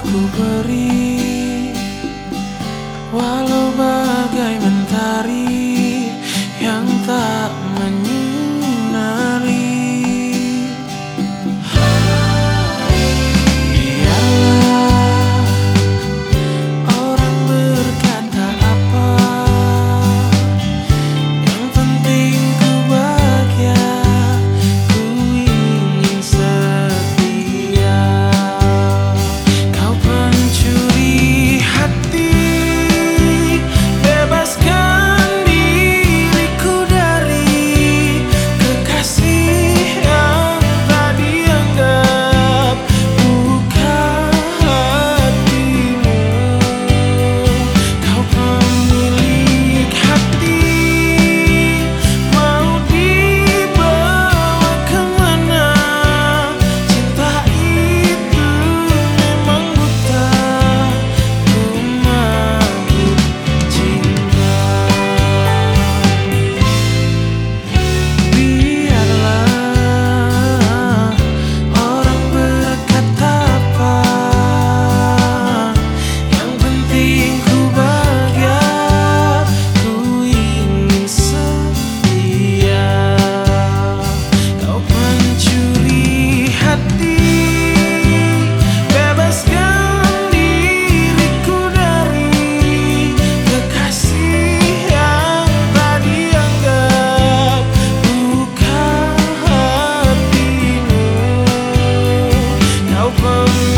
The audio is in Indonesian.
ku beri, walau bagai mentari yang tak menyinari. Biarlah orang berkata apa, yang penting ku bahagia, ku ingin setia. Kau pencuri hati, bebaskan diriku dari kekasih yang tak dianggap. Buka hatimu, kau pemilik hati, mau dibawa kemana? Cinta itu memang buta, ku mabuk cinta. Biarlah orang berkata apa, yang penting ku bahagia, ku ingin setia. Kau pencuri hati, bebaskan diriku dari kekasih yang tak dianggap. Buka hatimu, kau